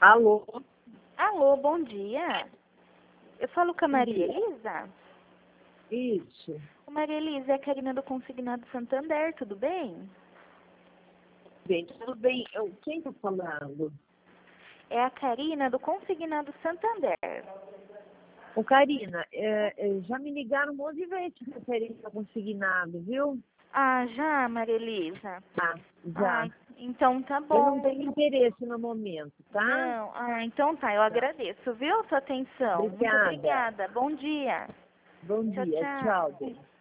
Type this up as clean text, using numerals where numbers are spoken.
Alô? Alô, bom dia. Eu falo com a Maria Elisa? Isso. Ô, Maria Elisa, é a Karina do Consignado Santander, tudo bem? Bem, tudo bem. Quem está falando? É a Karina do Consignado Santander. Ô, Karina, já me ligaram um monte de vezes referente ao consignado, viu? Ah, já, Maria Elisa? Tá, já. Ah, então tá Eu bom. não tenho interesse no momento, tá? Não, então tá, eu agradeço, viu, sua atenção. Muito Obrigada. obrigada. Bom dia. Bom Tchau, dia. tchau. Tchau, bem.